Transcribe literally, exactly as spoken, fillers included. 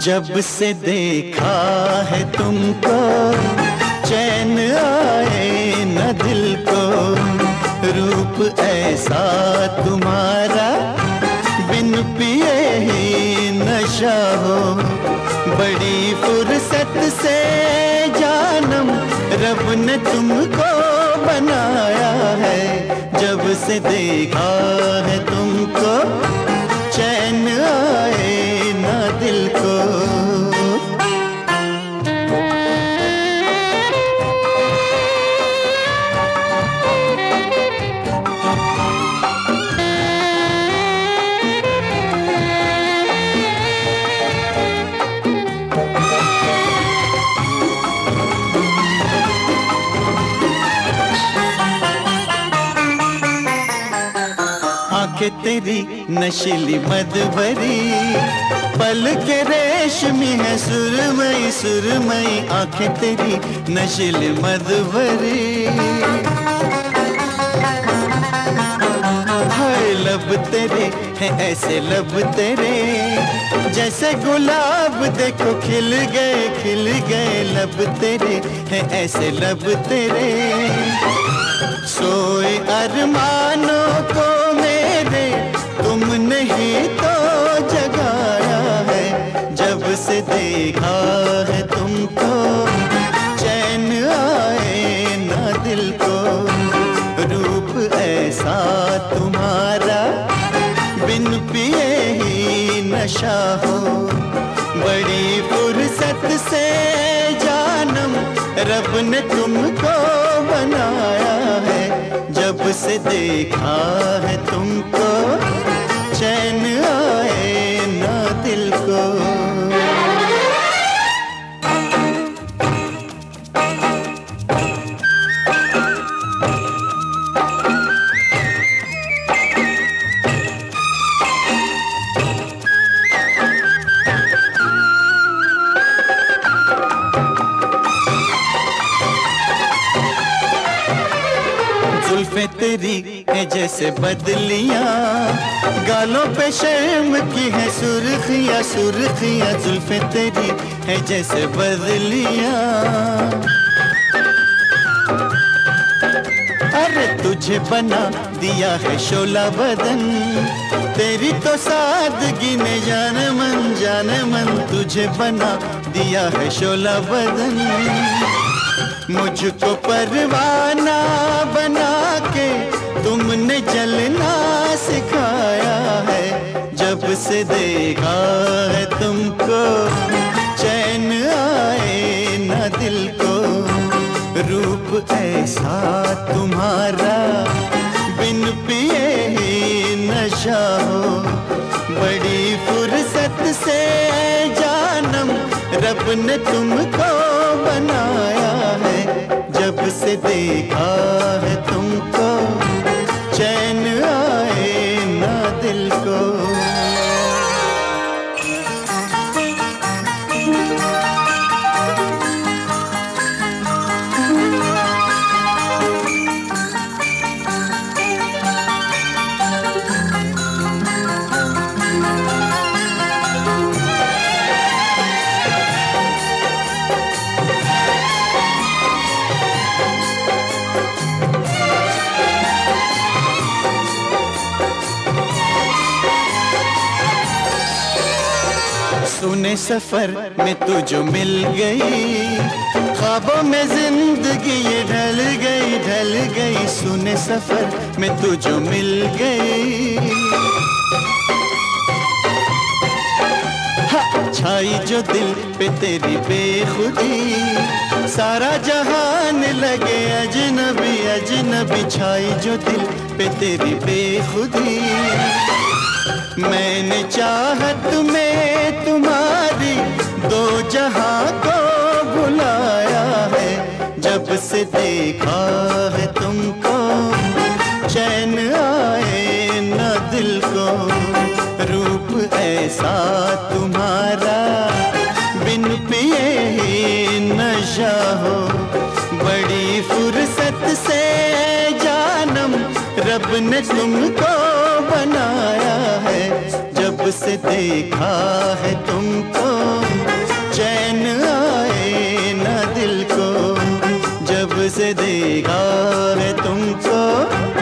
जब से देखा है तुमको चैन आए न दिल को, रूप ऐसा तुम्हारा बिन पिए ही नशा हो। बड़ी फुर्सत से जानम रब ने तुमको बनाया है, जब से देखा है तुमको चैन आए ना दिल को। आंखें तेरी नशीली मदभरी, पल के रेशमी है सुरमई सुरमई। आंखें तेरी नशीली मदभरी, हाय लब तेरे हैं ऐसे लब तेरे, जैसे गुलाब देखो खिल गए खिल गए। लब तेरे हैं ऐसे लब तेरे, सोए अरमानों को मेरे तुमने ही तो जगाया है। जब से देखा है तुमको चैन आए ना दिल को, रूप ऐसा तुम्हारा बिन पिए ही नशा हो। बड़ी फुर्सत से जानम रब ने तुमको बनाया है, जब से देखा है तुमको चैन आए ना दिल को। जुल्फें तेरी है जैसे बदलियां, गालों पे शर्म की है सुर्खियां सुर्खियां। जुल्फें तेरी है जैसे बदलियां, अरे तुझे बना दिया है शोला बदन, तेरी तो सादगी ने जान मन जान मन। तुझे बना दिया है शोला बदन, मुझको परवाना बना के तुमने जलना सिखाया है। जब से देखा है तुमको चैन आए ना दिल को, रूप ऐसा तुम्हारा बिन पिए ही नशा हो। बड़ी फुर्सत से जानम रब ने तुमको बनाया है, जब से देखा है तुमको चैन आए ना दिल को। सुने सफर में तू जो मिल गई, ख्वाबों में जिंदगी ये ढल गई ढल गई। सुने सफर में तू जो मिल गई, छाई जो दिल पे तेरी बेखुदी, सारा जहान लगे अजनबी अजनबी। छाई जो दिल पे तेरी बेखुदी, मैंने चाहत में तुम्हारी दो जहां को बुलाया है। जब से देखा है तुमको चैन आए ना दिल को, रूप ऐसा तुम्हारा बिन पिए ही नशा हो। बड़ी फुर्सत से जानम रब ने तुमको बनाया है, जब से देखा है तुमको से देखा है तुमको।